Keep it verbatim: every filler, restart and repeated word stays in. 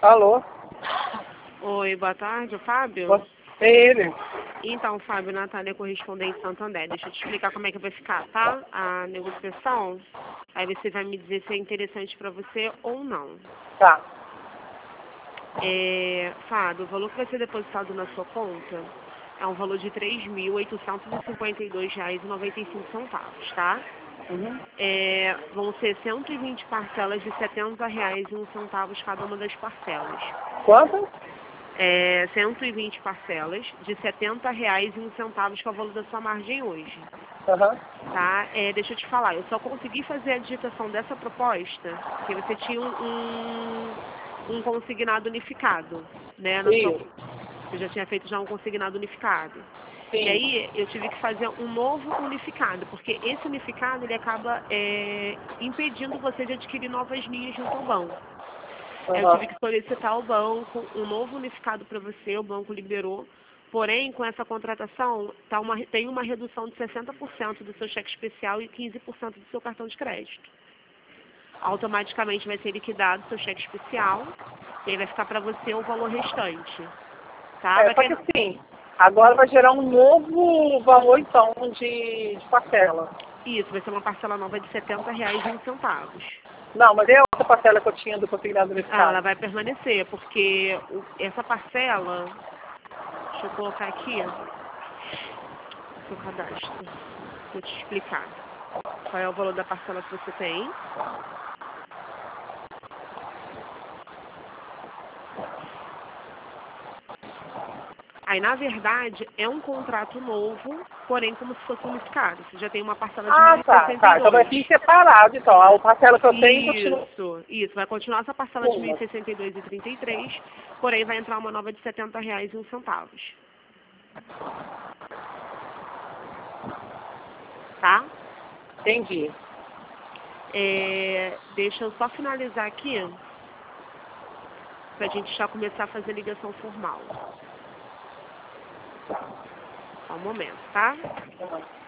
Alô? Oi, boa tarde, Fábio? Você- É ele? Então, Fábio, Natália, correspondente Santander. Deixa eu te explicar como é que vai ficar, tá? A negociação. Aí você vai me dizer se é interessante para você ou não. Tá. É, Fábio, o valor que vai ser depositado na sua conta é um valor de três mil oitocentos e cinquenta e dois reais e noventa e cinco centavos, tá? Uhum. É, vão ser cento e vinte parcelas de setenta reais e um centavos cada uma das parcelas. Quanto? É, cento e vinte parcelas de setenta reais e um centavos, que é o valor da sua margem hoje. Aham. Tá? É, deixa eu te falar, eu só consegui fazer a digitação dessa proposta porque você tinha um, um, um consignado unificado, né? Na sua, Isso. você já tinha feito já um consignado unificado. E Sim. aí eu tive que fazer um novo unificado, porque esse unificado ele acaba é, impedindo você de adquirir novas linhas junto ao banco. Eu Aham. tive que solicitar ao banco um novo unificado para você, o banco liberou. Porém, com essa contratação, tá uma, tem uma redução de sessenta por cento do seu cheque especial e quinze por cento do seu cartão de crédito. Automaticamente vai ser liquidado o seu cheque especial e aí vai ficar para você o valor restante. Tá? É, Vai só que ter... assim, agora vai gerar um novo valor, então, de, de parcela. Isso, vai ser uma parcela nova de setenta reais e um centavos. Não, mas é outra parcela que eu tinha do consignado Ah, ela unificado. vai permanecer, porque o- essa parcela, deixa eu colocar aqui, seu cadastro. Vou te explicar. Qual é o valor da parcela que você tem? Aí, na verdade, é um contrato novo, porém como se fosse unificado. Você já tem uma parcela de Ah, mil e tá, sessenta e tá. Então vai dois. vir separado, então. A parcela que eu tenho continua. Isso, isso. Vai continuar essa parcela de mil Uma. e sessenta e dois e trinta e três, porém vai entrar uma nova de setenta reais e um centavos. Tá? Entendi. É, deixa eu só finalizar aqui, pra gente já começar a fazer a ligação formal. Só um momento, tá? Aham.